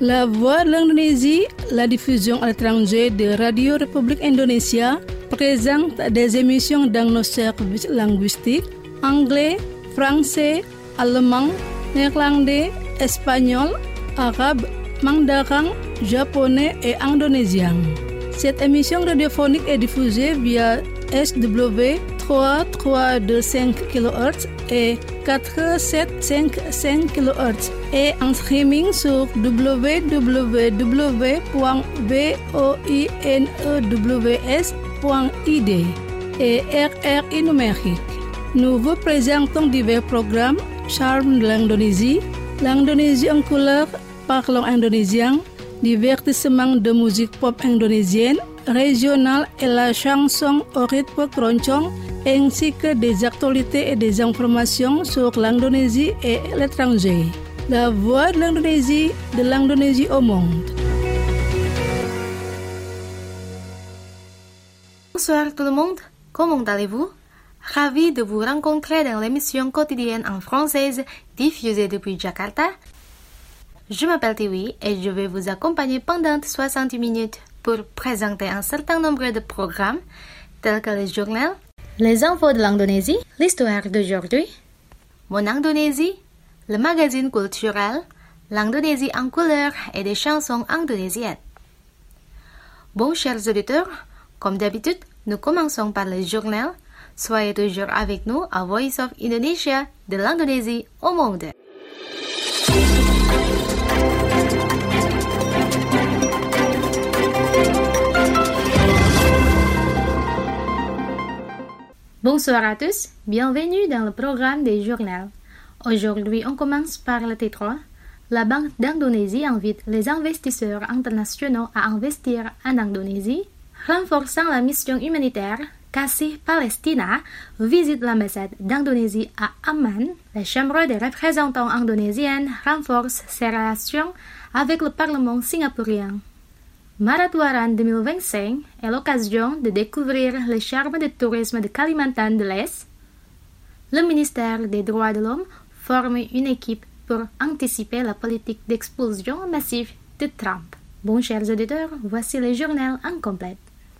La Voix de l'Indonésie, la diffusion à l'étranger de Radio République Indonésia, présente des émissions dans nos services linguistiques anglais, français, allemand, néerlandais, espagnol, arabe, mandarin, japonais et indonésien. Cette émission radiophonique est diffusée via SW 3325 kHz et 4755 kHz et en streaming sur www.voinews.id et RRI numérique. Nous vous présentons divers programmes, Charme de l'Indonésie, l'Indonésie en couleur, parlons indonésien, divertissement de musique pop indonésienne, régionale et la chanson au rythme keroncong, ainsi que des actualités et des informations sur l'Indonésie et l'étranger. La Voix de l'Indonésie au monde. Bonsoir tout le monde, comment allez-vous? Ravi de vous rencontrer dans l'émission quotidienne en française diffusée depuis Jakarta. Je m'appelle Tiwi et je vais vous accompagner pendant 60 minutes pour présenter un certain nombre de programmes tels que le journal, les infos de l'Indonésie, l'histoire d'aujourd'hui, Mon Indonésie, le magazine culturel, l'Indonésie en couleur et des chansons indonésiennes. Bon, chers auditeurs, comme d'habitude, nous commençons par le journal. Soyez toujours avec nous à Voice of Indonesia de l'Indonésie au monde. Bonsoir à tous, bienvenue dans le programme des journaux. Aujourd'hui, on commence par le titre. La Banque d'Indonésie invite les investisseurs internationaux à investir en Indonésie, renforçant la mission humanitaire. Kasih Palestina visite l'ambassade d'Indonésie à Amman. La Chambre des représentants indonésienne renforce ses relations avec le Parlement singapourien. Maratuaran 2025 est l'occasion de découvrir le charme du tourisme de Kalimantan de l'Est. Le ministère des Droits de l'Homme forme une équipe pour anticiper la politique d'expulsion massive de Trump. Bon, chers auditeurs, voici le journal en complet.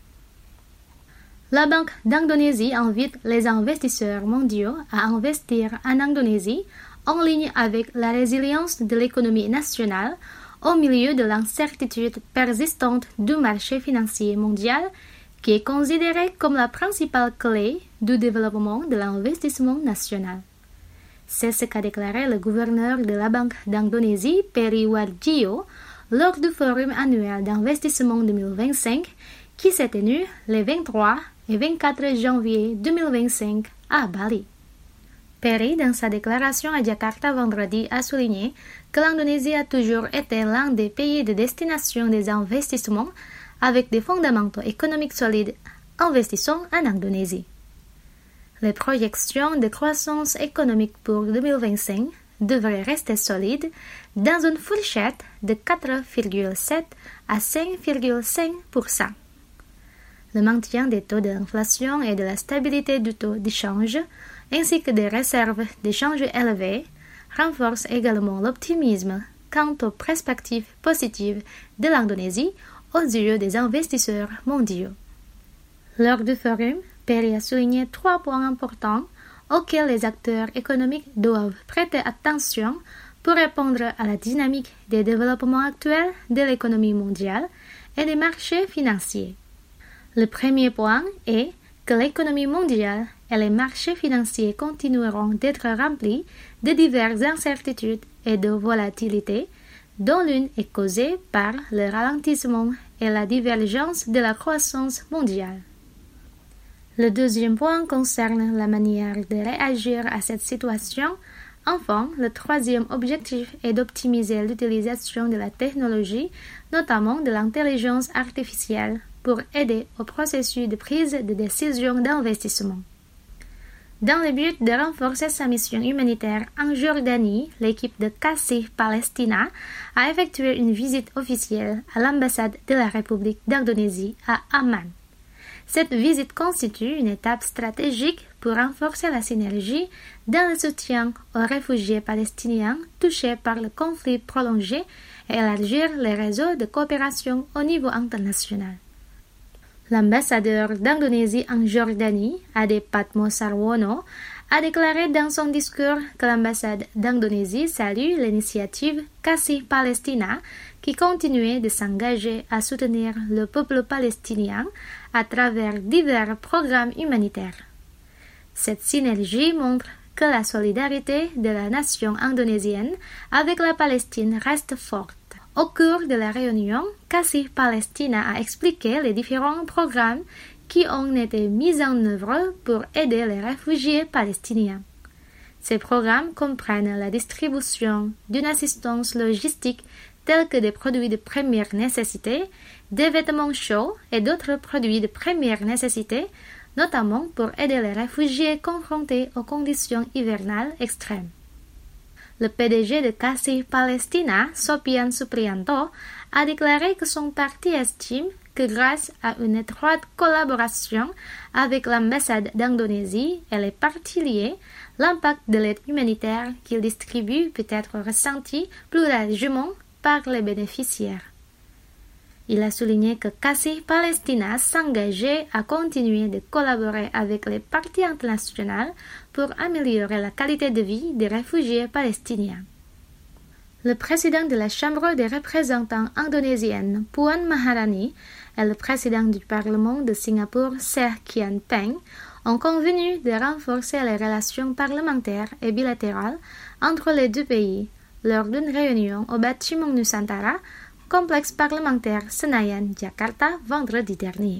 La Banque d'Indonésie invite les investisseurs mondiaux à investir en Indonésie en ligne avec la résilience de l'économie nationale au milieu de l'incertitude persistante du marché financier mondial qui est considéré comme la principale clé du développement de l'investissement national. C'est ce qu'a déclaré le gouverneur de la Banque d'Indonésie, Peri Warjio, lors du Forum annuel d'investissement 2025 qui s'est tenu les 23 et 24 janvier 2025 à Bali. Peri, dans sa déclaration à Jakarta vendredi, a souligné que l'Indonésie a toujours été l'un des pays de destination des investissements avec des fondamentaux économiques solides. Investissons en Indonésie. Les projections de croissance économique pour 2025 devraient rester solides dans une fourchette de 4,7 à 5,5%. Le maintien des taux d'inflation et de la stabilité du taux d'échange, ainsi que des réserves d'échange élevées, renforcent également l'optimisme quant aux perspectives positives de l'Indonésie aux yeux des investisseurs mondiaux. Lors du forum, Peri a souligné 3 points importants auxquels les acteurs économiques doivent prêter attention pour répondre à la dynamique des développements actuels de l'économie mondiale et des marchés financiers. Le premier point est que l'économie mondiale et les marchés financiers continueront d'être remplis de diverses incertitudes et de volatilité, dont l'une est causée par le ralentissement et la divergence de la croissance mondiale. Le deuxième point concerne la manière de réagir à cette situation. Enfin, le troisième objectif est d'optimiser l'utilisation de la technologie, notamment de l'intelligence artificielle, pour aider au processus de prise de décision d'investissement. Dans le but de renforcer sa mission humanitaire en Jordanie, l'équipe de Kasih Palestina a effectué une visite officielle à l'ambassade de la République d'Indonésie à Amman. Cette visite constitue une étape stratégique pour renforcer la synergie dans le soutien aux réfugiés palestiniens touchés par le conflit prolongé et élargir les réseaux de coopération au niveau international. L'ambassadeur d'Indonésie en Jordanie, Ade Patmo Sarwono, a déclaré dans son discours que l'ambassade d'Indonésie salue l'initiative Kasih Palestina qui continuait de s'engager à soutenir le peuple palestinien à travers divers programmes humanitaires. Cette synergie montre que la solidarité de la nation indonésienne avec la Palestine reste forte. Au cours de la réunion, Kasih Palestina a expliqué les différents programmes qui ont été mis en œuvre pour aider les réfugiés palestiniens. Ces programmes comprennent la distribution d'une assistance logistique telle que des produits de première nécessité, des vêtements chauds et d'autres produits de première nécessité, notamment pour aider les réfugiés confrontés aux conditions hivernales extrêmes. Le PDG de Kasih Palestina, Sopian Supriyanto, a déclaré que son parti estime que grâce à une étroite collaboration avec l'ambassade d'Indonésie et les parties liées, l'impact de l'aide humanitaire qu'il distribue peut être ressenti plus largement par les bénéficiaires. Il a souligné que Kasih Palestina s'engageait à continuer de collaborer avec les parties internationales pour améliorer la qualité de vie des réfugiés palestiniens. Le président de la Chambre des représentants indonésienne, Puan Maharani, et le président du Parlement de Singapour, Seh Kian Peng, ont convenu de renforcer les relations parlementaires et bilatérales entre les deux pays lors d'une réunion au bâtiment Nusantara, complexe parlementaire Senayan, Jakarta, vendredi dernier.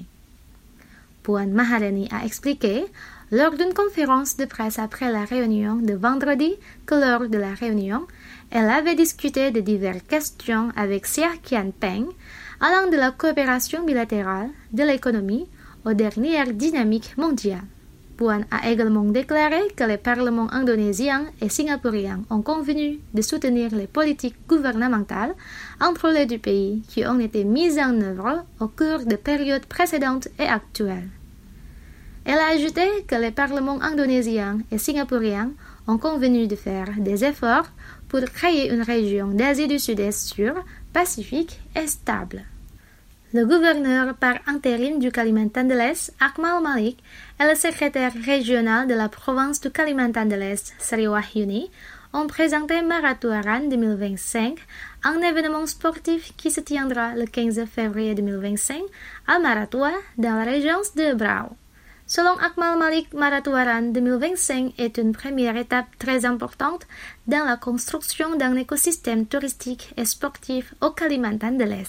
Puan Maharani a expliqué, lors d'une conférence de presse après la réunion de vendredi, que lors de la réunion, elle avait discuté de diverses questions avec Seh Kian Peng, allant de la coopération bilatérale, de l'économie, aux dernières dynamiques mondiales. Puan a également déclaré que les parlements indonésiens et singapouriens ont convenu de soutenir les politiques gouvernementales entre les deux pays qui ont été mises en œuvre au cours de périodes précédentes et actuelles. Elle a ajouté que les parlements indonésiens et singapouriens ont convenu de faire des efforts pour créer une région d'Asie du Sud-Est sûre, pacifique et stable. Le gouverneur par intérim du Kalimantan de l'Est, Akmal Malik, et le secrétaire régional de la province du Kalimantan de l'Est, Sri Wahyuni, ont présenté Maratuaran 2025, un événement sportif qui se tiendra le 15 février 2025 à Maratua, dans la région de Brau. Selon Akmal Malik, Maratuaran 2025 est une première étape très importante dans la construction d'un écosystème touristique et sportif au Kalimantan de l'Est.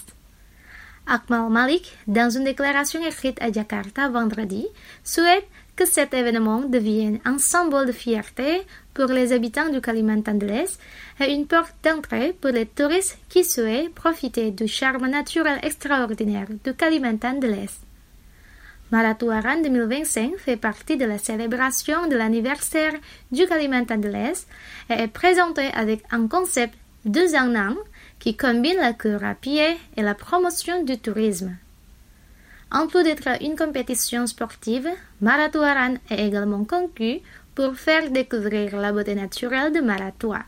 Akmal Malik, dans une déclaration écrite à Jakarta vendredi, souhaite que cet événement devienne un symbole de fierté pour les habitants du Kalimantan de l'Est et une porte d'entrée pour les touristes qui souhaitent profiter du charme naturel extraordinaire du Kalimantan de l'Est. Maratuaran 2025 fait partie de la célébration de l'anniversaire du Kalimantan de l'Est et est présenté avec un concept 2 en 1 qui combine la course à pied et la promotion du tourisme. En plus d'être une compétition sportive, Maratuaran est également conçu pour faire découvrir la beauté naturelle de Maratua.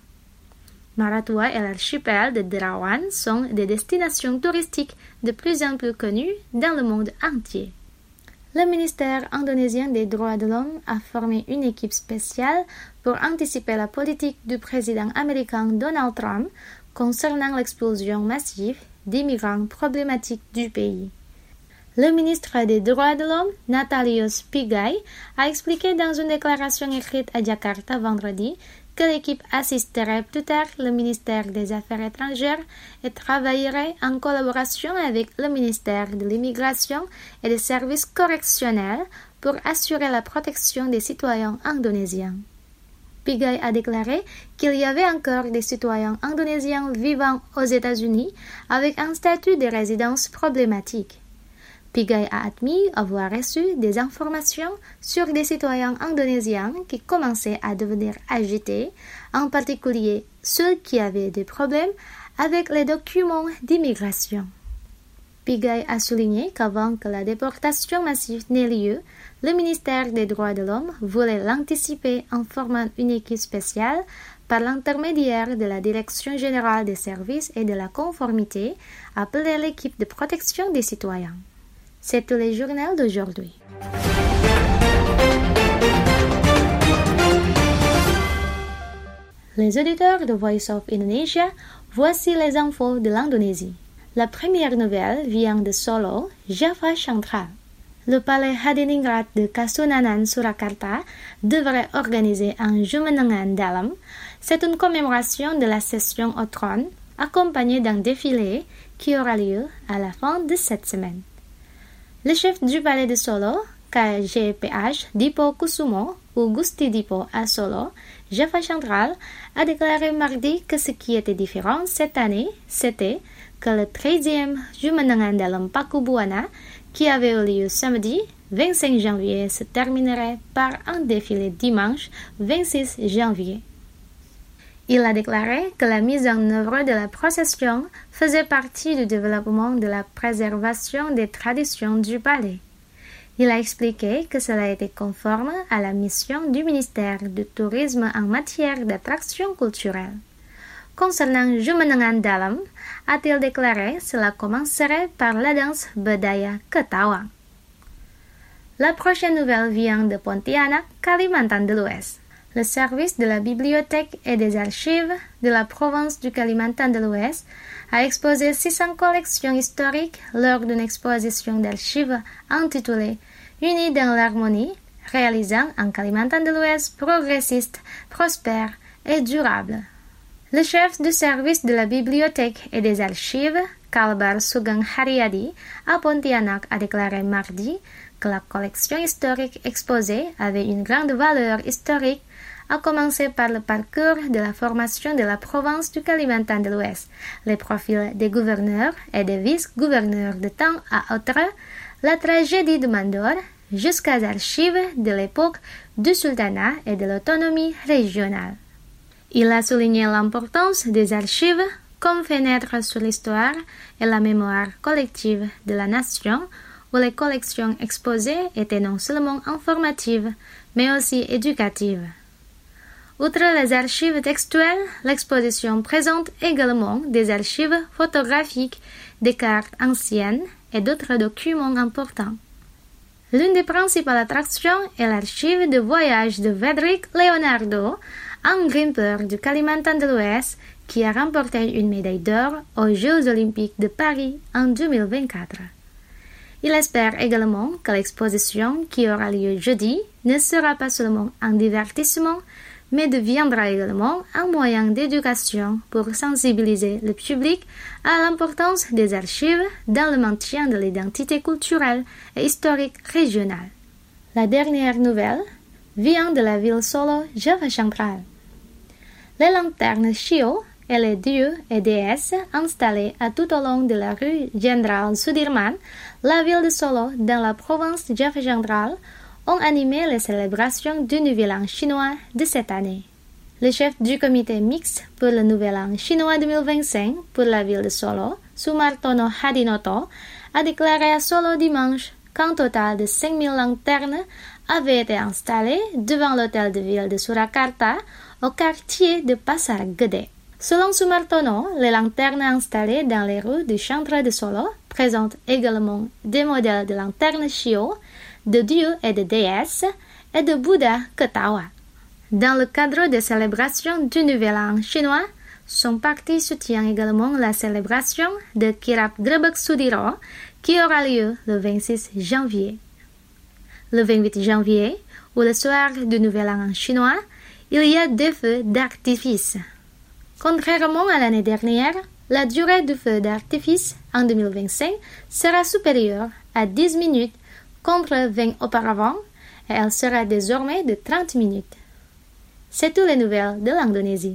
Maratua et l'archipel de Derawan sont des destinations touristiques de plus en plus connues dans le monde entier. Le ministère indonésien des droits de l'homme a formé une équipe spéciale pour anticiper la politique du président américain Donald Trump concernant l'explosion massive d'immigrants problématiques du pays. Le ministre des droits de l'homme, Natalius Pigai, a expliqué dans une déclaration écrite à Jakarta vendredi que l'équipe assisterait plus tard le ministère des Affaires étrangères et travaillerait en collaboration avec le ministère de l'Immigration et des services correctionnels pour assurer la protection des citoyens indonésiens. Pigai a déclaré qu'il y avait encore des citoyens indonésiens vivant aux États-Unis avec un statut de résidence problématique. Pigai a admis avoir reçu des informations sur des citoyens indonésiens qui commençaient à devenir agités, en particulier ceux qui avaient des problèmes avec les documents d'immigration. Pigay a souligné qu'avant que la déportation massive n'ait lieu, le ministère des Droits de l'Homme voulait l'anticiper en formant une équipe spéciale par l'intermédiaire de la Direction générale des services et de la conformité, appelée l'équipe de protection des citoyens. C'est tout le journal d'aujourd'hui. Les auditeurs de Voice of Indonesia, voici les infos de l'Indonésie. La première nouvelle vient de Solo, Java central. Le palais Hadiningrat de Kasunanan Surakarta devrait organiser un Jumenengan Dalam. C'est une commémoration de la session au trône, accompagnée d'un défilé qui aura lieu à la fin de cette semaine. Le chef du palais de Solo, KGPH Dipo Kusumo, ou Gusti Dipo à Solo, Java central, a déclaré mardi que ce qui était différent cette année, c'était que le 13e Jumenengan Dalam Pakubuana, qui avait eu lieu samedi 25 janvier, se terminerait par un défilé dimanche 26 janvier. Il a déclaré que la mise en œuvre de la procession faisait partie du développement de la préservation des traditions du palais. Il a expliqué que cela était conforme à la mission du ministère du Tourisme en matière d'attraction culturelle. Concernant Jumenengan Dalam, a-t-il déclaré, cela commencerait par la danse Bedaya Ketawang. La prochaine nouvelle vient de Pontianak, Kalimantan de l'Ouest. Le service de la bibliothèque et des archives de la province du Kalimantan de l'Ouest a exposé 600 collections historiques lors d'une exposition d'archives intitulée « Unis dans l'harmonie », réalisant un Kalimantan de l'Ouest progressiste, prospère et durable. Le chef du service de la bibliothèque et des archives, Kalbar Sugeng Haryadi, à Pontianak, a déclaré mardi que la collection historique exposée avait une grande valeur historique, à commencer par le parcours de la formation de la province du Kalimantan de l'Ouest, les profils des gouverneurs et des vice-gouverneurs de temps à autre, la tragédie de Mandor, jusqu'aux archives de l'époque du sultanat et de l'autonomie régionale. Il a souligné l'importance des archives comme fenêtre sur l'histoire et la mémoire collective de la nation, où les collections exposées étaient non seulement informatives, mais aussi éducatives. Outre les archives textuelles, l'exposition présente également des archives photographiques, des cartes anciennes et d'autres documents importants. L'une des principales attractions est l'archive de voyage de Frederick Leonardo, un grimpeur du Kalimantan de l'Ouest qui a remporté une médaille d'or aux Jeux olympiques de Paris en 2024. Il espère également que l'exposition qui aura lieu jeudi ne sera pas seulement un divertissement, mais deviendra également un moyen d'éducation pour sensibiliser le public à l'importance des archives dans le maintien de l'identité culturelle et historique régionale. La dernière nouvelle vient de la ville Solo, Java central. Les lanternes Shio et les dieux et déesses installés à tout au long de la rue Jenderal Sudirman, la ville de Solo, dans la province de Java central, ont animé les célébrations du Nouvel An chinois de cette année. Le chef du comité mixte pour le Nouvel An chinois 2025 pour la ville de Solo, Sumartono Hadinoto, a déclaré à Solo dimanche qu'un total de 5000 lanternes avaient été installées devant l'hôtel de ville de Surakarta au quartier de Pasar Gede. Selon Sumartono, les lanternes installées dans les rues du centre de Solo présentent également des modèles de lanternes Shio, de dieux et de déesses, et de Bouddha Ketawa. Dans le cadre des célébrations du Nouvel An chinois, son parti soutient également la célébration de Kirap Grebek Sudiro, qui aura lieu le 26 janvier. Le 28 janvier, ou le soir du Nouvel An chinois, il y a des feux d'artifice. Contrairement à l'année dernière, la durée du feu d'artifice en 2025 sera supérieure à 10 minutes contre 20 auparavant, et elle sera désormais de 30 minutes. C'est toutes les nouvelles de l'Indonésie.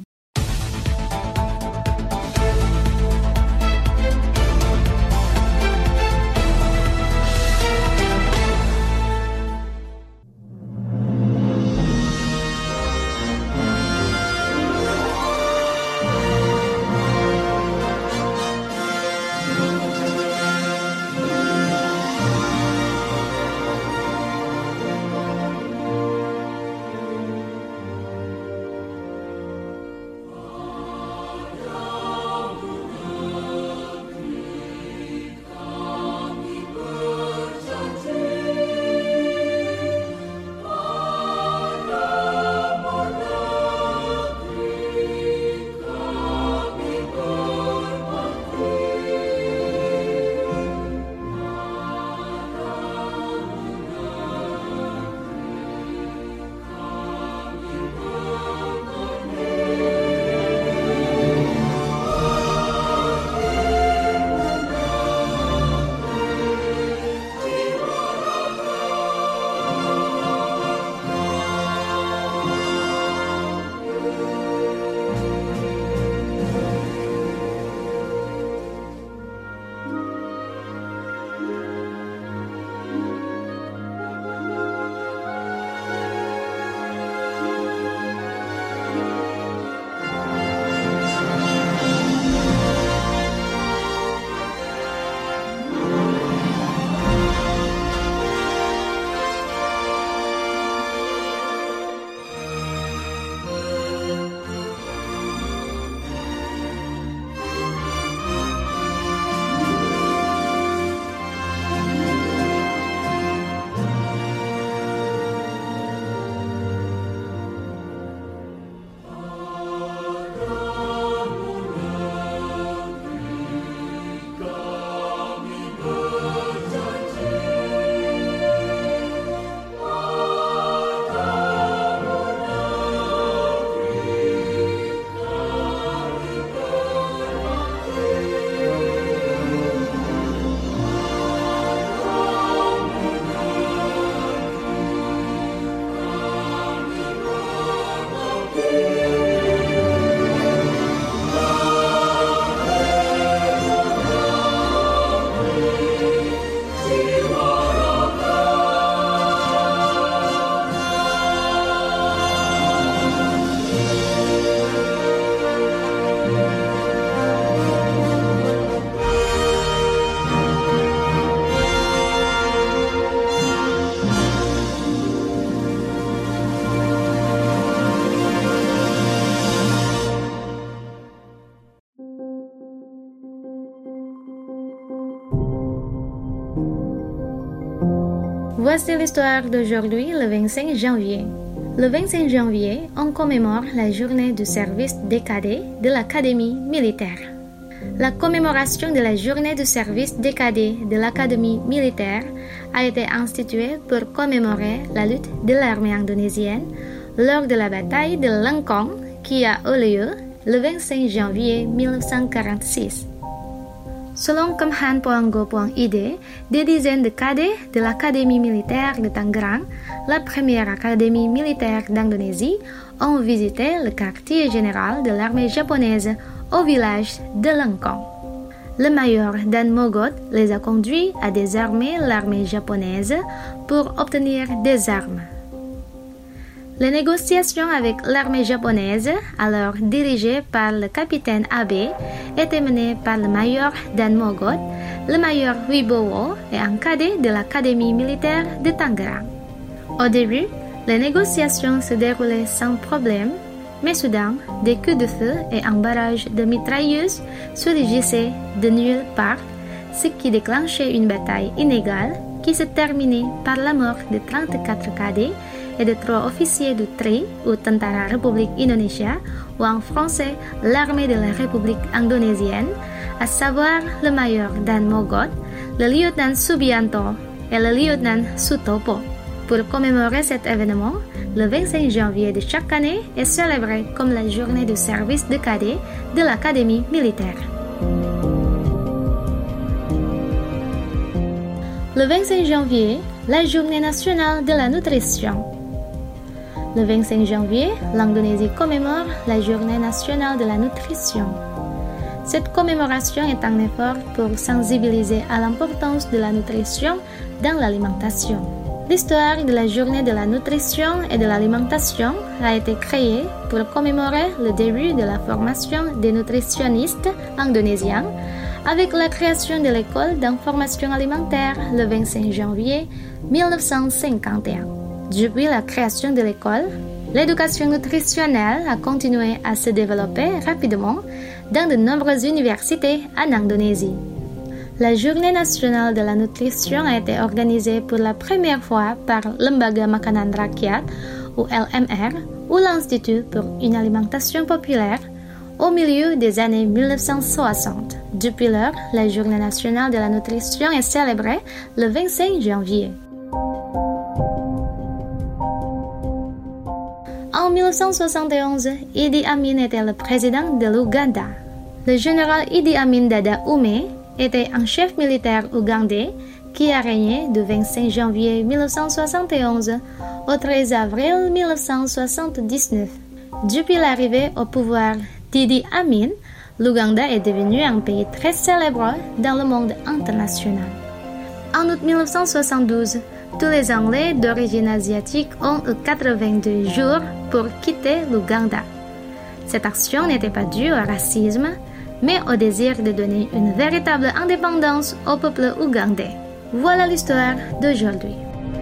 Voici l'histoire d'aujourd'hui, le 25 janvier. Le 25 janvier, on commémore la journée du service des cadets de l'Académie militaire. La commémoration de la journée du service des cadets de l'Académie militaire a été instituée pour commémorer la lutte de l'armée indonésienne lors de la bataille de Lengkong qui a eu lieu le 25 janvier 1946. Selon Kemhan.go.id, des dizaines de cadets de l'Académie militaire de Tangerang, la première académie militaire d'Indonésie, ont visité le quartier général de l'armée japonaise au village de Lengkong. Le major Dan Mogot les a conduits à désarmer l'armée japonaise pour obtenir des armes. Les négociations avec l'armée japonaise, alors dirigée par le capitaine Abe, étaient menées par le major Dan Mogot, le major Wibowo et un cadet de l'Académie militaire de Tangerang. Au début, les négociations se déroulaient sans problème, mais soudain, des coups de feu et un barrage de mitrailleuses surgissaient de nulle part, ce qui déclenchait une bataille inégale qui se terminait par la mort de 34 cadets et de 3 officiers du TRI ou Tentara République Indonésia ou en français l'armée de la République indonésienne, à savoir le major Dan Mogot, le lieutenant Subianto et le lieutenant Sutopo. Pour commémorer cet événement, le 25 janvier de chaque année est célébré comme la journée du service de cadets de l'Académie militaire. Le 25 janvier, la journée nationale de la nutrition. Le 25 janvier, l'Indonésie commémore la journée nationale de la nutrition. Cette commémoration est un effort pour sensibiliser à l'importance de la nutrition dans l'alimentation. L'histoire de la journée de la nutrition et de l'alimentation a été créée pour commémorer le début de la formation des nutritionnistes indonésiens avec la création de l'école d'information alimentaire le 25 janvier 1951. Depuis la création de l'école, l'éducation nutritionnelle a continué à se développer rapidement dans de nombreuses universités en Indonésie. La Journée nationale de la nutrition a été organisée pour la première fois par Lembaga Makanan Rakyat ou LMR ou l'Institut pour une alimentation populaire au milieu des années 1960. Depuis lors, la Journée nationale de la nutrition est célébrée le 25 janvier. En 1971, Idi Amin était le président de l'Ouganda. Le général Idi Amin Dada Oumé était un chef militaire ougandais qui a régné du 25 janvier 1971 au 13 avril 1979. Depuis l'arrivée au pouvoir d'Idi Amin, l'Ouganda est devenu un pays très célèbre dans le monde international. En août 1972, tous les Anglais d'origine asiatique ont eu 82 jours pour quitter l'Ouganda. Cette action n'était pas due au racisme, mais au désir de donner une véritable indépendance au peuple ougandais. Voilà l'histoire d'aujourd'hui.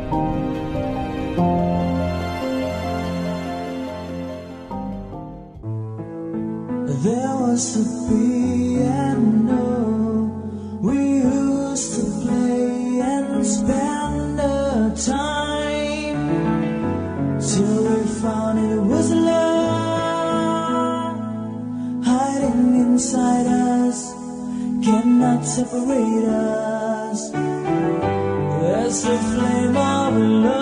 There was a piano we used to play and spend the time till we found it was love hiding inside us, cannot separate us. There's the flame of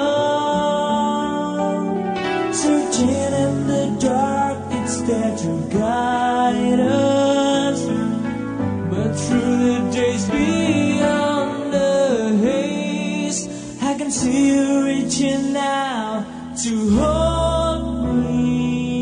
love searching in the dark, it's there to guide us. But through the days beyond the haze, I can see you reaching out to hold me.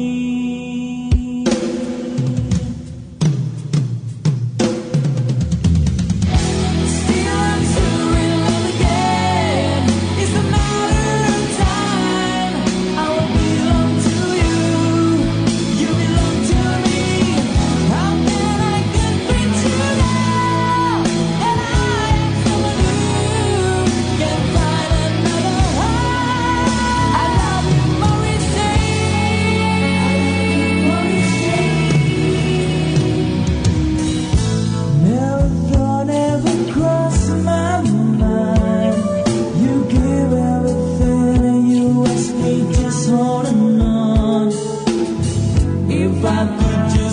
Still I'm still in love again. It's a matter of time. I will belong to you. You belong to me. How can I get free to now? And I am someone new. Can't find another heart. I love you more.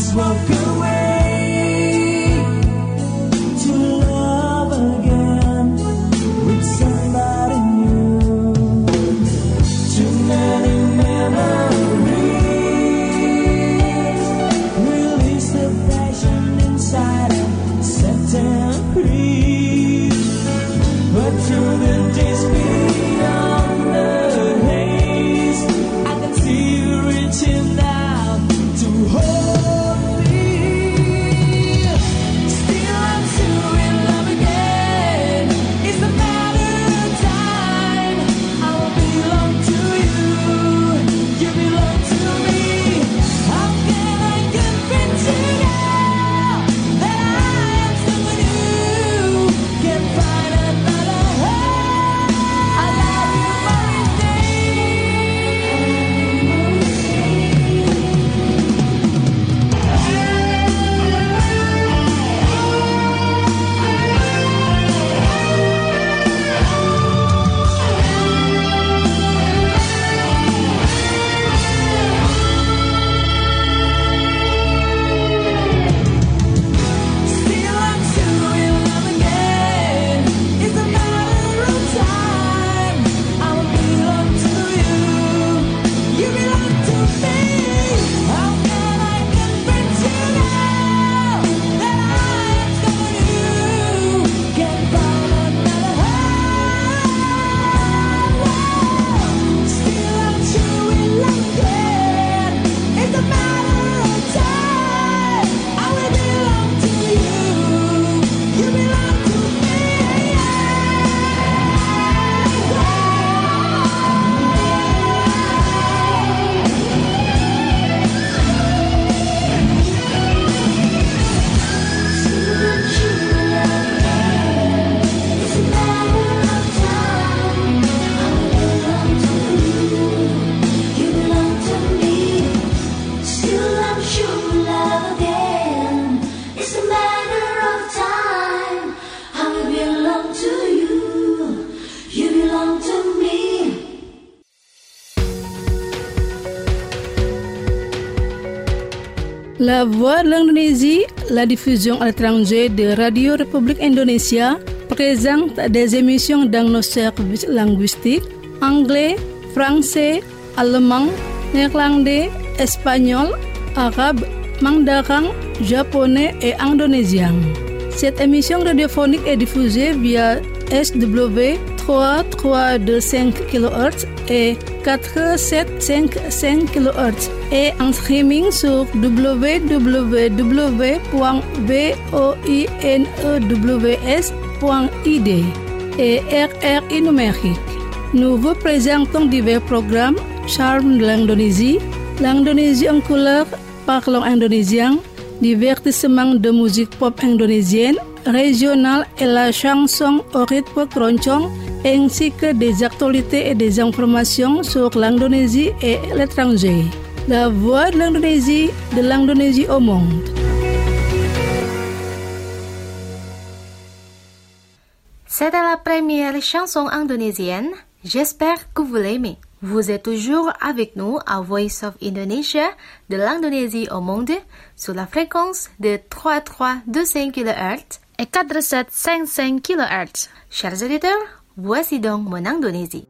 just walk away to love again with somebody new. Too many memories release the passion inside and set them free. But through the days beyond the haze, I can see you reaching out to hold me. Still I'm still in love again. It's a matter of time. I will belong to you. You belong to me. How can I convince you now that I am still with you? Can't find another home. I love you more each day. Still I'm still in love again. It's a matter of time. I will belong to you. You belong to me. How can I convince you now that I am still with you? Can't find another home. Still I'm still in love again. It's a matter of time. I will belong to you. You belong to me. Still I'm sure we love again. It's a matter of time. I will belong to you. You belong to me. La Voix de l'Indonésie, la diffusion à l'étranger de Radio République Indonésia, présente des émissions dans nos services linguistiques anglais, français, allemand, néerlandais, espagnol, arabe, mandarin, japonais et indonésien. Cette émission radiophonique est diffusée via SW 3325 kHz et 4755 kHz et en streaming sur www.voinews.id et RRI numérique. Nous vous présentons divers programmes Charme de l'Indonésie, l'Indonésie en couleur, parlons indonésien, divertissement de musique pop indonésienne, régionale et la chanson au rythme keroncong, ainsi que des actualités et des informations sur l'Indonésie et l'étranger. La voix de l'Indonésie au monde. C'était la première chanson indonésienne. J'espère que vous l'aimez. Vous êtes toujours avec nous à Voice of Indonesia de l'Indonésie au monde sur la fréquence de 3325 kHz et 4755 kHz. Chers auditeurs, voici donc mon Indonésie.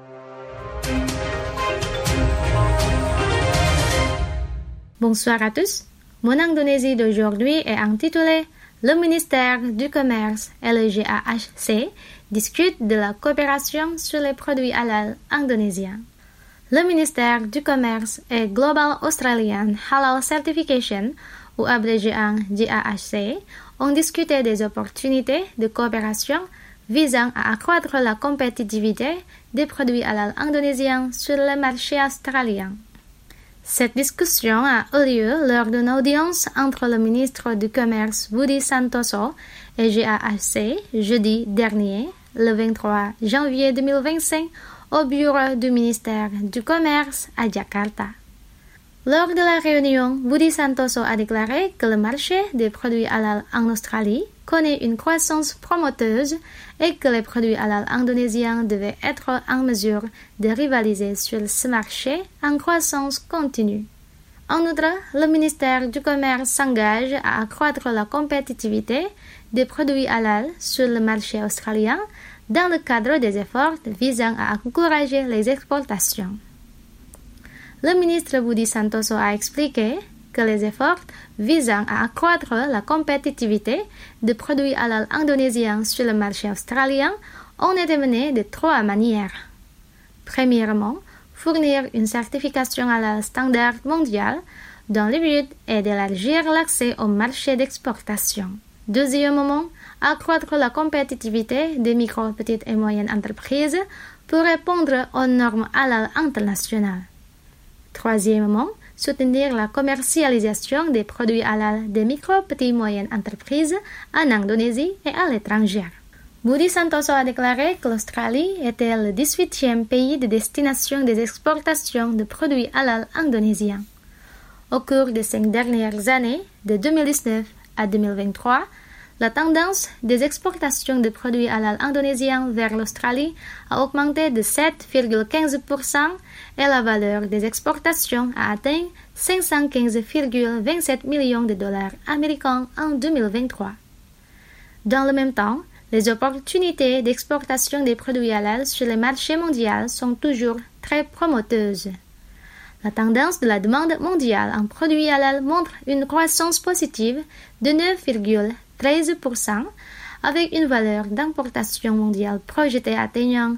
Bonsoir à tous. Mon Indonésie d'aujourd'hui est intitulée Le ministère du Commerce et le GAHC discutent de la coopération sur les produits halal indonésiens. Le ministère du Commerce et Global Australian Halal Certification, ou abrégé en GAHC, ont discuté des opportunités de coopération visant à accroître la compétitivité des produits halal indonésiens sur le marché australien. Cette discussion a eu lieu lors d'une audience entre le ministre du Commerce Budi Santoso et GAHC jeudi dernier, le 23 janvier 2025, au bureau du ministère du Commerce à Jakarta. Lors de la réunion, Budi Santoso a déclaré que le marché des produits halal en Australie connaît une croissance prometteuse et que les produits halal indonésiens devaient être en mesure de rivaliser sur ce marché en croissance continue. En outre, le ministère du Commerce s'engage à accroître la compétitivité des produits halal sur le marché australien dans le cadre des efforts visant à encourager les exportations. Le ministre Budi Santoso a expliqué que les efforts visant à accroître la compétitivité des produits halal indonésiens sur le marché australien ont été menés de 3 manières. Premièrement, fournir une certification halal standard mondiale dont le but est d'élargir l'accès au marché d'exportation. Deuxièmement, accroître la compétitivité des micro, petites et moyennes entreprises pour répondre aux normes halal internationales. Troisièmement, soutenir la commercialisation des produits halal des micro, petites et moyennes entreprises en Indonésie et à l'étranger. Budi Santoso a déclaré que l'Australie était le 18e pays de destination des exportations de produits halal indonésiens. Au cours des 5 dernières années, de 2019 à 2023, la tendance des exportations de produits halal indonésiens vers l'Australie a augmenté de 7,15% et la valeur des exportations a atteint 515,27 millions de dollars américains en 2023. Dans le même temps, les opportunités d'exportation des produits halal sur le marché mondial sont toujours très prometteuses. La tendance de la demande mondiale en produits halal montre une croissance positive de 9,13% avec une valeur d'importation mondiale projetée atteignant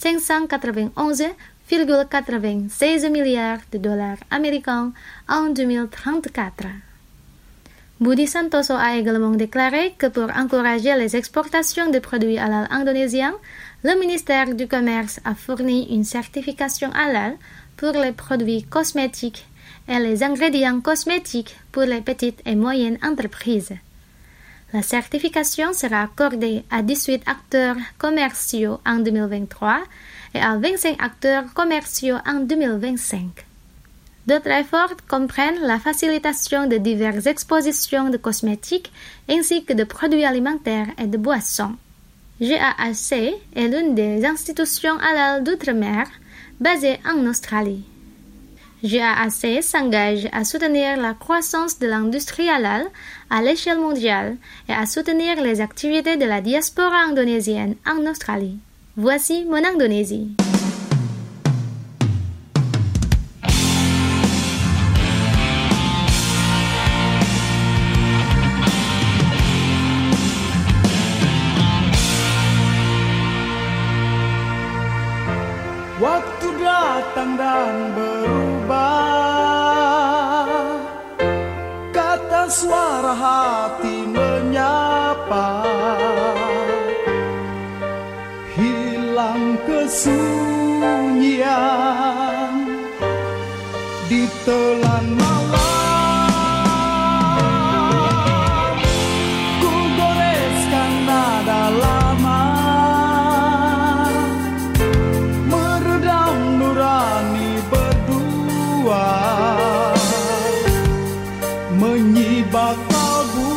591,96 milliards de dollars américains en 2034. Budi Santoso a également déclaré que pour encourager les exportations de produits halal indonésiens, le ministère du Commerce a fourni une certification halal pour les produits cosmétiques et les ingrédients cosmétiques pour les petites et moyennes entreprises. La certification sera accordée à 18 acteurs commerciaux en 2023 et à 25 acteurs commerciaux en 2025. D'autres efforts comprennent la facilitation de diverses expositions de cosmétiques ainsi que de produits alimentaires et de boissons. GAAC est l'une des institutions halal d'outre-mer basée en Australie. GAAC s'engage à soutenir la croissance de l'industrie halal à l'échelle mondiale et à soutenir les activités de la diaspora indonésienne en Australie. Voici mon Indonésie. Waktu datang dan berubah, kata suara hati menyapa, hilang kesunyian di telan malam, ku goreskan nada lama, meredam nurani berdua, menyibak kalbu,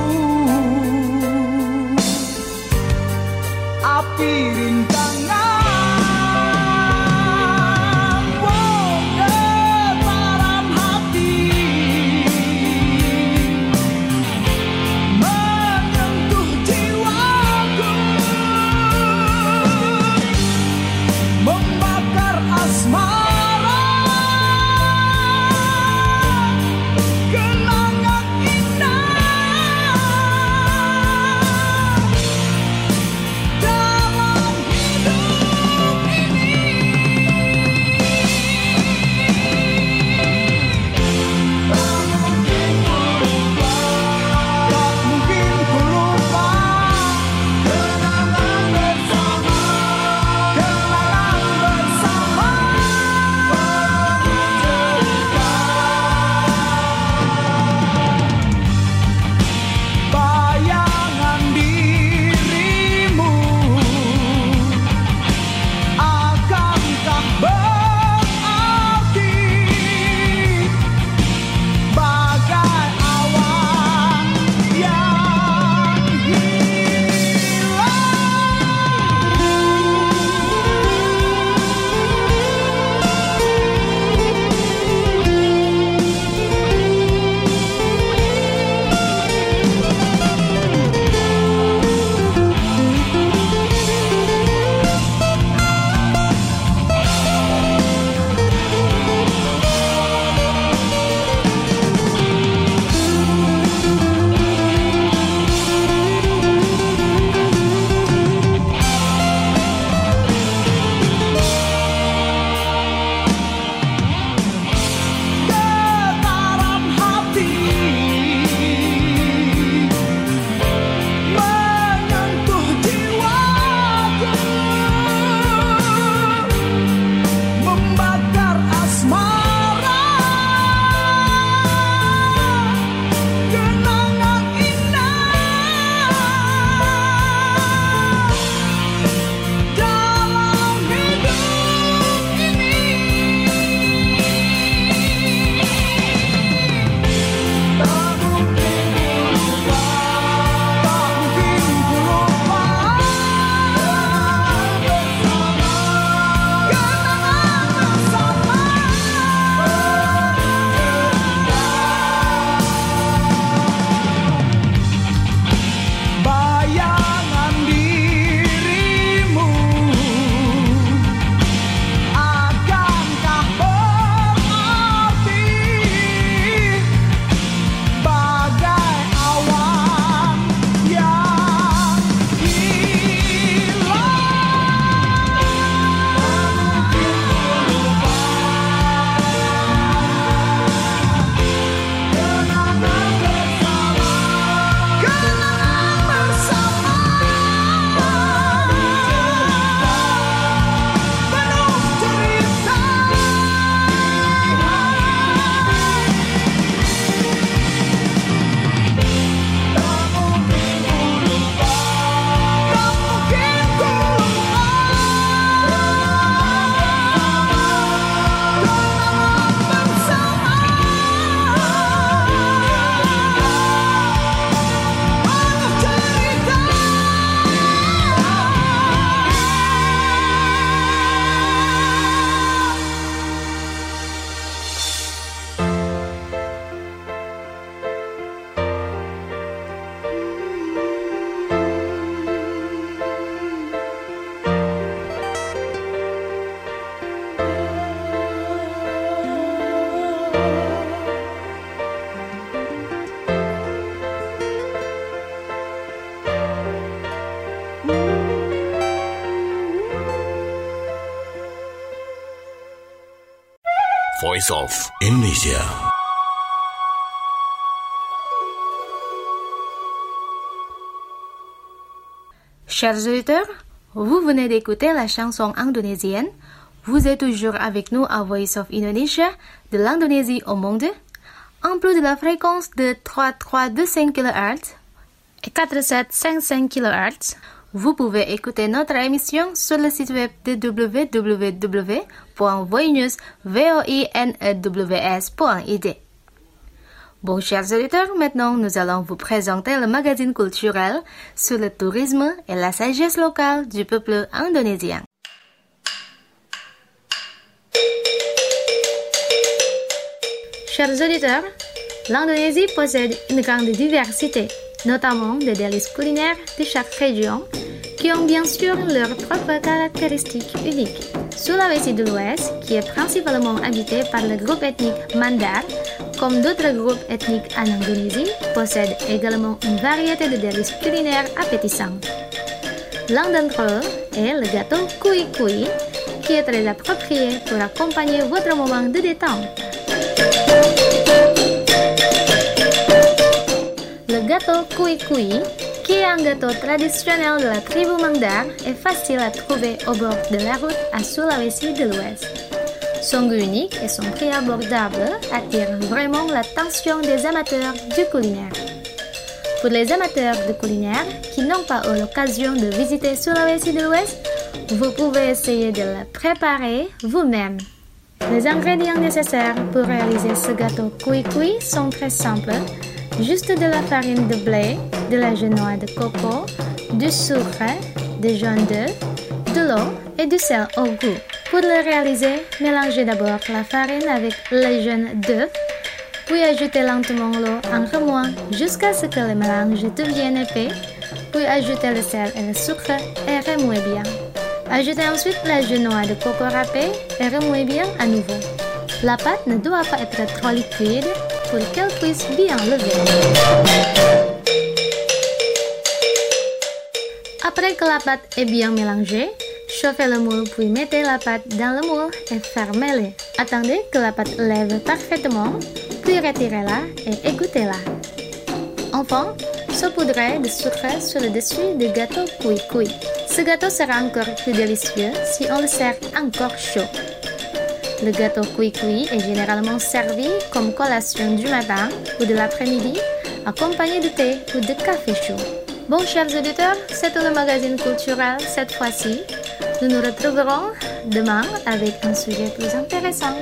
api rintangan, getaran hati, menyentuh jiwaku, membakar asmara, kenangan indah dalam hidup. Voice of Indonesia. Chers auditeurs, vous venez d'écouter la chanson indonésienne. Vous êtes toujours avec nous à Voice of Indonesia, de l'Indonésie au monde. En plus de la fréquence de 3325 kHz et 4755 kHz, vous pouvez écouter notre émission sur le site web de www.voinews.id. Bon, chers auditeurs, maintenant nous allons vous présenter le magazine culturel sur le tourisme et la sagesse locale du peuple indonésien. Chers auditeurs, l'Indonésie possède une grande diversité, notamment des délices culinaires de chaque région, qui ont bien sûr leurs propres caractéristiques uniques. Sulawesi de l'Ouest, qui est principalement habité par le groupe ethnique Mandar, comme d'autres groupes ethniques en Indonésie, possède également une variété de délices culinaires appétissantes. L'un d'entre eux est le gâteau Kui Kui, qui est très approprié pour accompagner votre moment de détente. Le gâteau Kui Kui, qui est un gâteau traditionnel de la tribu Mandar, est facile à trouver au bord de la route à Sulawesi de l'Ouest. Son goût unique et son prix abordable attirent vraiment l'attention des amateurs du culinaire. Pour les amateurs de culinaire qui n'ont pas eu l'occasion de visiter Sulawesi de l'Ouest, vous pouvez essayer de le préparer vous-même. Les ingrédients nécessaires pour réaliser ce gâteau Kui Kui sont très simples. Juste de la farine de blé, de la genoix de coco, du sucre, des jaunes d'œufs, de l'eau et du sel au goût. Pour le réaliser, mélangez d'abord la farine avec les jaunes d'œufs, puis ajoutez lentement l'eau en remuant jusqu'à ce que le mélange devienne épais, puis ajoutez le sel et le sucre et remuez bien. Ajoutez ensuite la genoix de coco râpée et remuez bien à nouveau. La pâte ne doit pas être trop liquide pour qu'elle puisse bien lever. Après que la pâte est bien mélangée, chauffez le moule puis mettez la pâte dans le moule et fermez-le. Attendez que la pâte lève parfaitement, puis retirez-la et égouttez-la. Enfin, saupoudrez de sucre sur le dessus du gâteau Kui Kui. Ce gâteau sera encore plus délicieux si on le sert encore chaud. Le gâteau Kui Kui est généralement servi comme collation du matin ou de l'après-midi, accompagné de thé ou de café chaud. Bon, chers auditeurs, c'était le magazine culturel cette fois-ci. Nous nous retrouverons demain avec un sujet plus intéressant.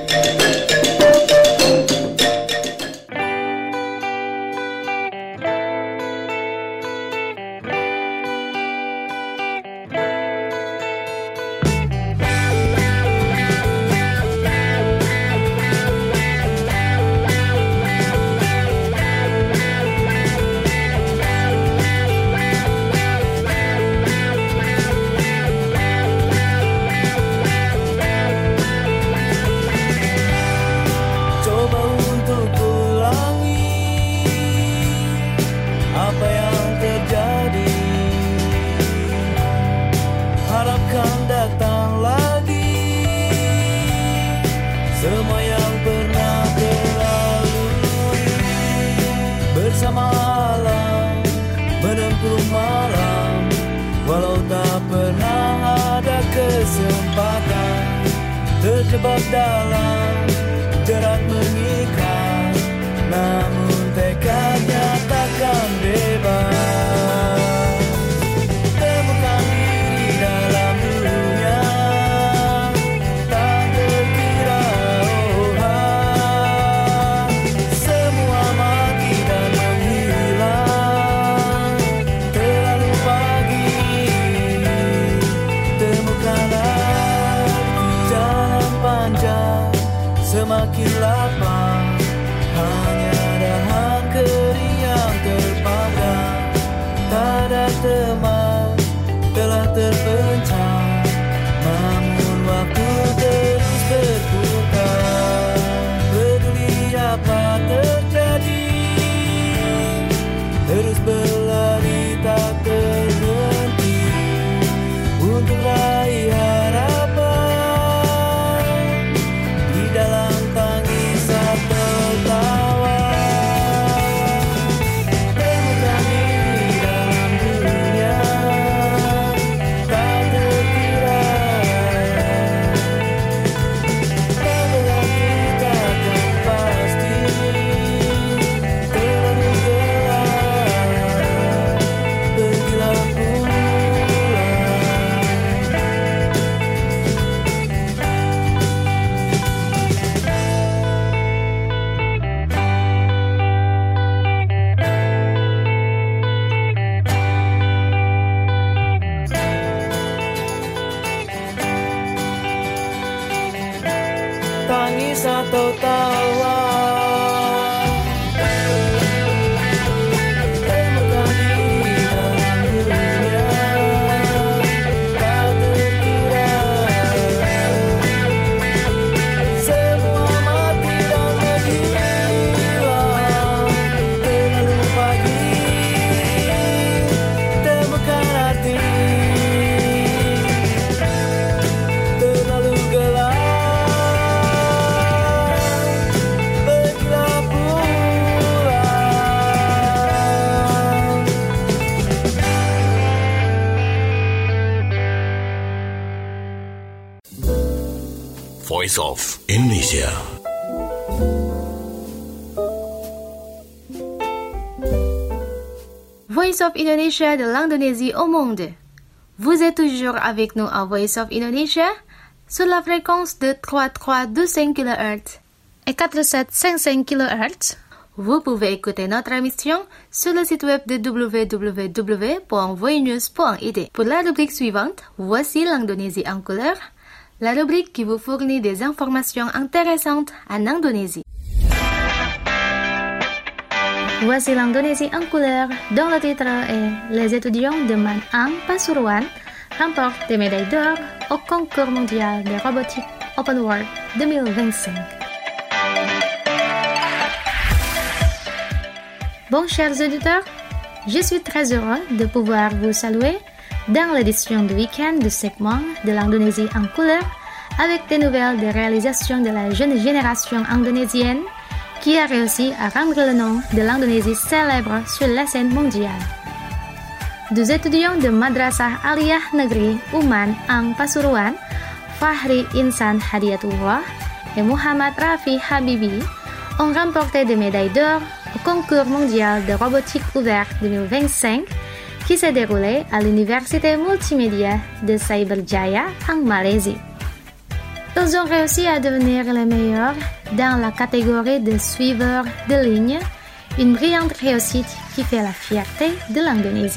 Bersama alam, menempuh malam, walau tak pernah ada kesempatan, terjebak dalam jerat mengikat, namun tekadnya takkan bebas. Temukan diri dalam dunia, tak terkira semua mati dan menghilang, terlalu pagi. Temukan arti jalan panjang Voice of Indonesia. Voice of Indonesia de l'Indonésie au monde. Vous êtes toujours avec nous à Voice of Indonesia sur la fréquence de 3325 kHz et 4755 kHz. Vous pouvez écouter notre émission sur le site web de www.voinews.id. Pour la rubrique suivante, voici l'Indonésie en couleur, la rubrique qui vous fournit des informations intéressantes en Indonésie. Voici l'Indonésie en couleur, dont le titre est « Les étudiants de Manang Pasuruan remportent des médailles d'or au concours mondial de robotique Open World 2025 ». Bon, chers auditeurs, je suis très heureux de pouvoir vous saluer dans l'édition du week-end du segment de l'Indonésie en couleur avec des nouvelles de réalisation de la jeune génération indonésienne qui a réussi à rendre le nom de l'Indonésie célèbre sur la scène mondiale. Deux étudiants de Madrasah Aliyah Negeri Uman Ang Pasuruan, Fahri Insan Hadiatullah et Muhammad Rafi Habibi, ont remporté des médailles d'or au concours mondial de robotique ouverte 2025 qui s'est déroulé à l'Université multimédia de Cyberjaya en Malaisie. Ils ont réussi à devenir les meilleurs dans la catégorie de suiveurs de ligne, une brillante réussite qui fait la fierté de l'Indonésie.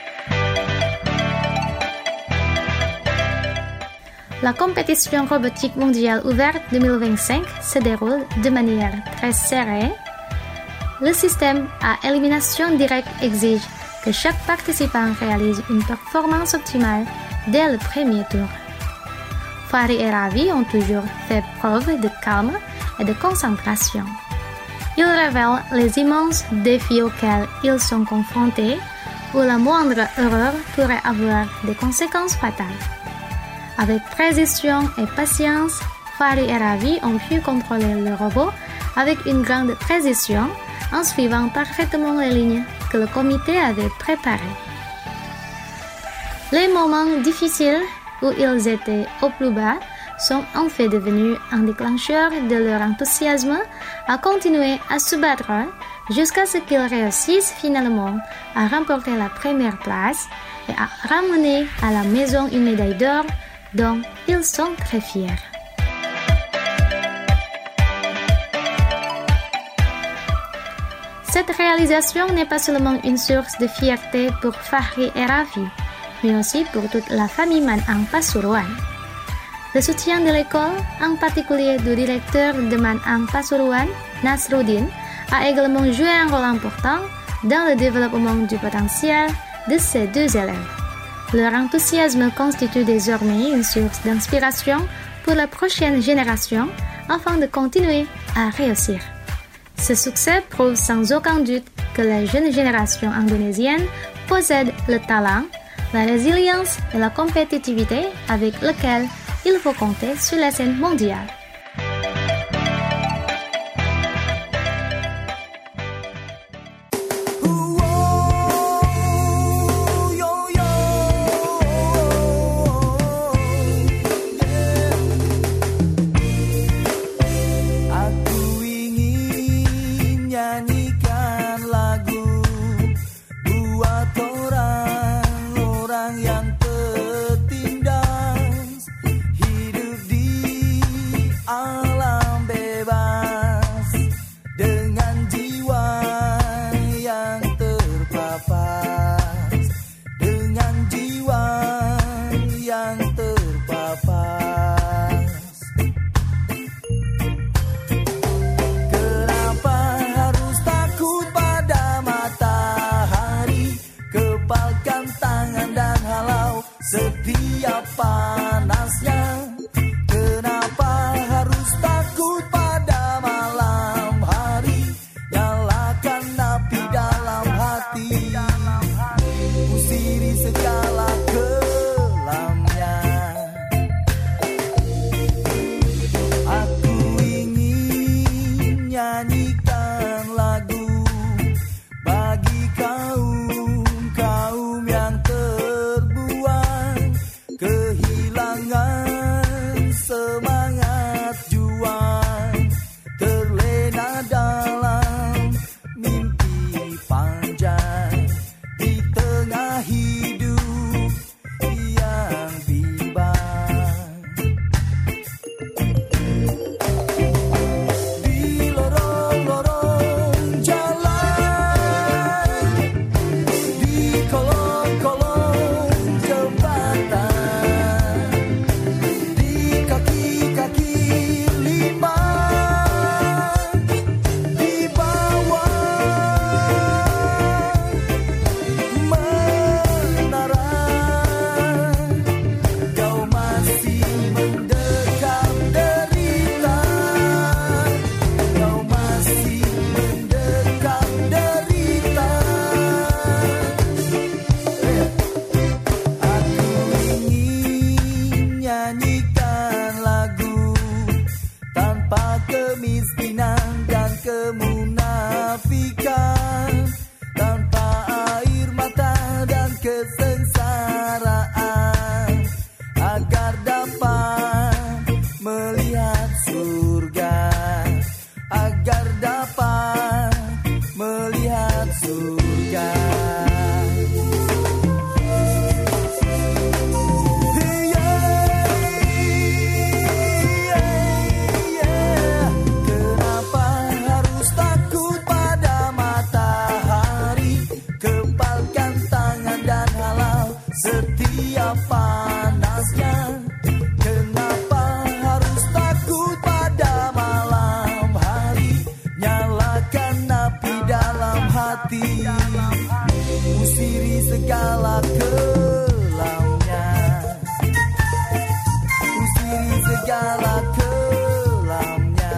La compétition robotique mondiale ouverte 2025 se déroule de manière très serrée. Le système à élimination directe exige que chaque participant réalise une performance optimale dès le premier tour. Fahri et Ravi ont toujours fait preuve de calme et de concentration. Ils révèlent les immenses défis auxquels ils sont confrontés, où la moindre erreur pourrait avoir des conséquences fatales. Avec précision et patience, Fahri et Ravi ont pu contrôler le robot avec une grande précision en suivant parfaitement les lignes que le comité avait préparées. Les moments difficiles où ils étaient au plus bas sont en fait devenus un déclencheur de leur enthousiasme à continuer à se battre jusqu'à ce qu'ils réussissent finalement à remporter la première place et à ramener à la maison une médaille d'or dont ils sont très fiers. Cette réalisation n'est pas seulement une source de fierté pour Fahri et Rafi, mais aussi pour toute la famille Manang Pasuruan. Le soutien de l'école, en particulier du directeur de Manang Pasuruan, Nasruddin, a également joué un rôle important dans le développement du potentiel de ces deux élèves. Leur enthousiasme constitue désormais une source d'inspiration pour la prochaine génération afin de continuer à réussir. Ce succès prouve sans aucun doute que la jeune génération indonésienne possède le talent, la résilience et la compétitivité avec lesquelles il faut compter sur la scène mondiale. panjang di tengah hidup yang bimbang. Di lorong-lorong jalan, di kolong-kolong jembatan, di kaki-kaki lima, di bawah menara, kau masih mendekam derita, kau masih mendekam derita. Aku ingin nyanyikan lagu tanpa kemiskinan dan kemunafikan, tanpa air mata dan kesengsaraan, agar dapat melihat surga, agar dapat melihat surga. Kenapa harus takut pada matahari? Kepalkan tangan dan halau setiap panasnya. Kenapa harus takut pada malam hari? Nyalakan api dalam hati, usiri segala kelamnya, usiri segala kelamnya,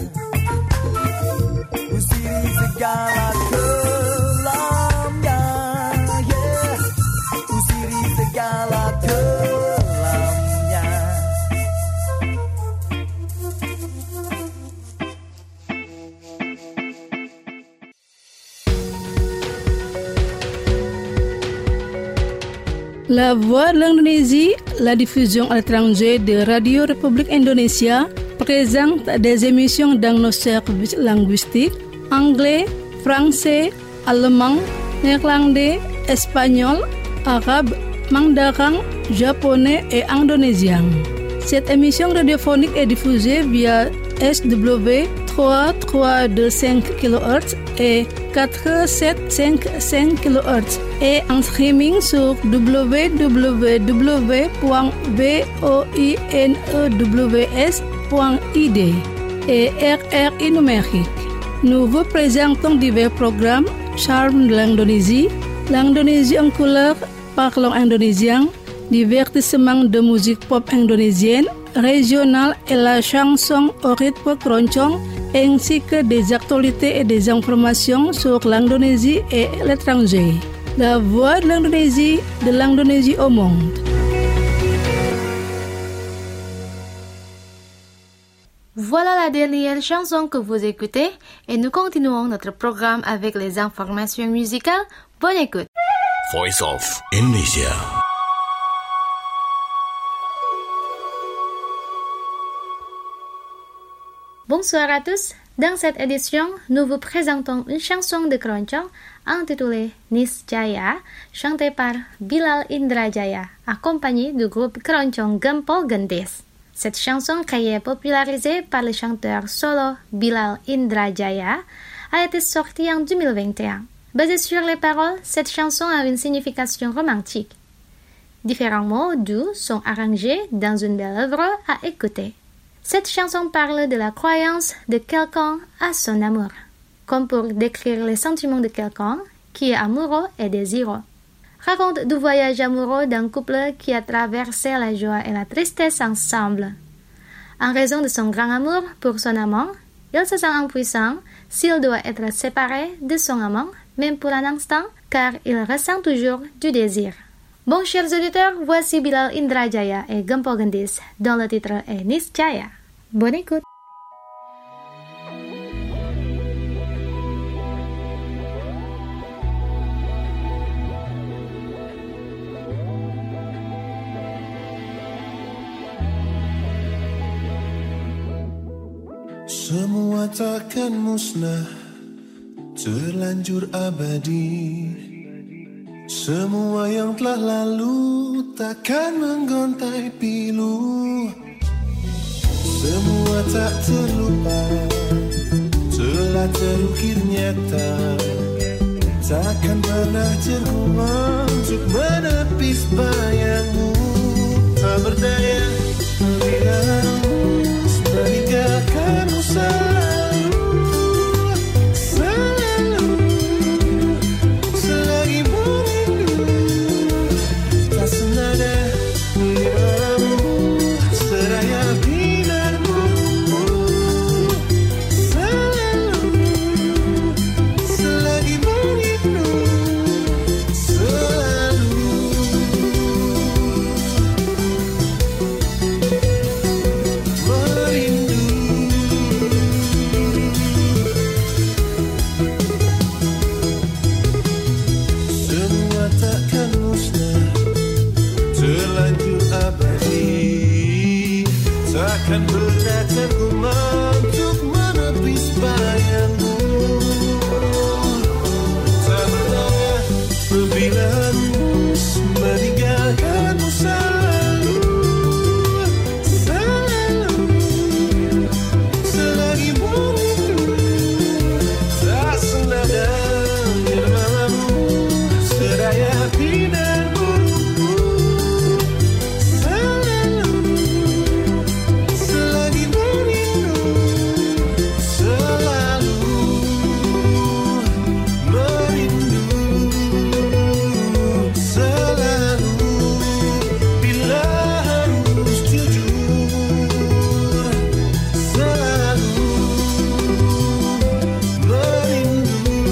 usiri segala kelamnya, yeah. Usiri segala kelamnya. La Voix de l'Indonésie, la diffusion à l'étranger de Radio République Indonésia, présente des émissions dans nos services linguistiques anglais, français, allemand, néerlandais, espagnol, arabe, mandarin, japonais et indonésien. Cette émission radiophonique est diffusée via SW 3325 kHz et 4755 kHz et en streaming sur www.voinews.id et RRI numérique. Nous vous présentons divers programmes, charme de l'Indonésie, l'Indonésie en couleur, parlons indonésien, divertissement de musique pop indonésienne, régionale et la chanson au rythme keroncong, ainsi que des actualités et des informations sur l'Indonésie et l'étranger. La voix de l'Indonésie au monde. Voilà la dernière chanson que vous écoutez et nous continuons notre programme avec les informations musicales. Bonne écoute. Voice of Indonesia. Bonsoir à tous. Dans cette édition, nous vous présentons une chanson de keroncong intitulée Niscaya, chantée par Bilal Indrajaya, accompagné du groupe keroncong Gempo Gendis. Cette chanson, créée et popularisée par le chanteur solo Bilal Indrajaya, a été sortie en 2021. Basée sur les paroles, cette chanson a une signification romantique. Différents mots doux sont arrangés dans une belle œuvre à écouter. Cette chanson parle de la croyance de quelqu'un à son amour, comme pour décrire les sentiments de quelqu'un qui est amoureux et désireux. Raconte du voyage amoureux d'un couple qui a traversé la joie et la tristesse ensemble. En raison de son grand amour pour son amant, il se sent impuissant s'il doit être séparé de son amant, même pour un instant, car il ressent toujours du désir. Bon, chers auditeurs, voici Bilal Indrajaya et Gempo Gendis, dont le titre est Niscaya. Bonne écoute. Semua takkan musnah Terlanjur abadi, semua yang telah lalu takkan menggontai pilu. Semua tak terlupa, telah terukir nyata, takkan pernah terguma untuk menepis bayangmu. Tak berdaya bila harus meninggalkanmu selalu, selalu, selagi merindu. Tak senada meniramu, seraya binarmu, selalu, selagi merindu, selalu. Semua takkan musnah, terlanjur abadi, takkan pernah terguma untuk menepis bayangmu. Tak berdaya bila harus meninggalkanmu selalu, selalu, selagi merindu. Tak senada nirmanamu, seraya binarmu, selalu, selagi merindu, selalu merindu, selalu. Bila harus jujur, selalu merindu,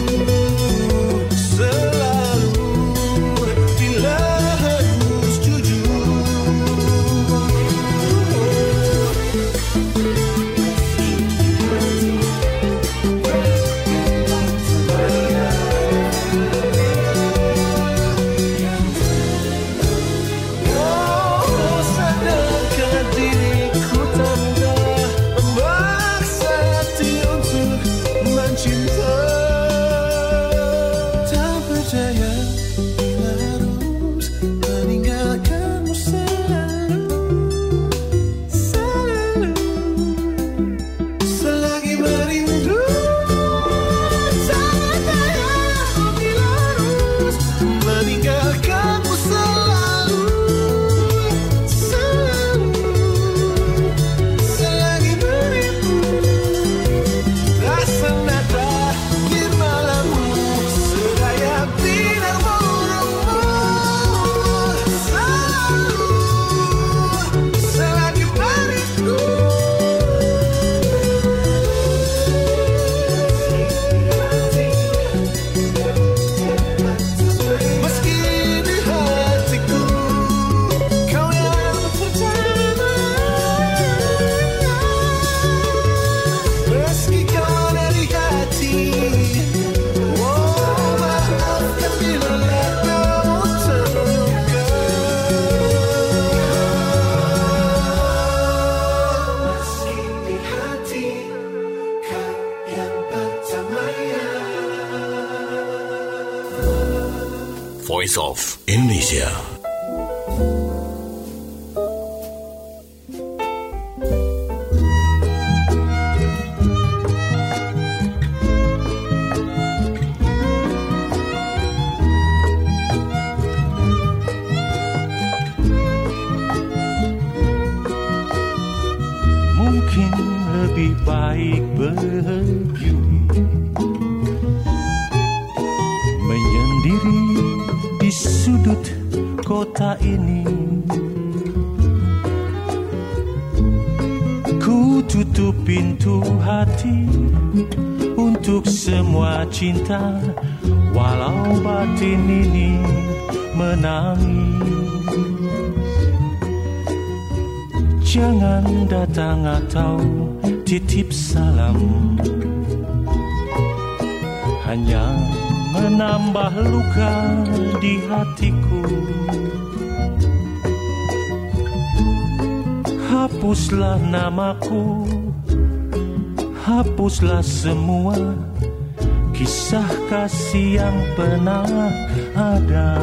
selalu. Bila harus jujur. Oh, sadarkan diriku tak mudah memaksa hati untuk mencinta. Tak percaya bila harus meninggalkanmu selalu, selalu, selagi merindu. Tak percaya bila harus meninggalkanmu selalu, selalu, selagi merindu. Tak senada nirmanamu, seraya binar burungmu, selalu, selagi merindu. Meski di hatiku kau yang pertama, meski kau dari hati. Oh, maafkan bila kau terluka. Meski di hati kau yang pertama. Voice of Indonesia. Mungkin lebih baik begini, menyendiri di sudut kota ini. Ku tutup pintu hati untuk semua cinta, walau batin ini menangis. Jangan datang atau titip salam, hanya menambah luka di hatiku. Hapuslah namaku, hapuslah semua kisah kasih yang pernah ada.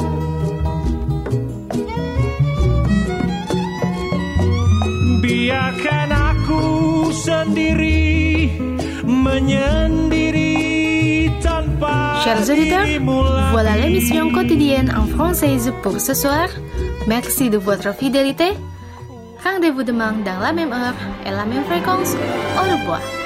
Biarkan aku sendiri menyendiri tanpa Chers auditeurs, dimulai. voilà l'émission quotidienne en française pour ce soir. Merci de votre fidélité. Rendez-vous demain dans la même heure et la même fréquence. Au revoir.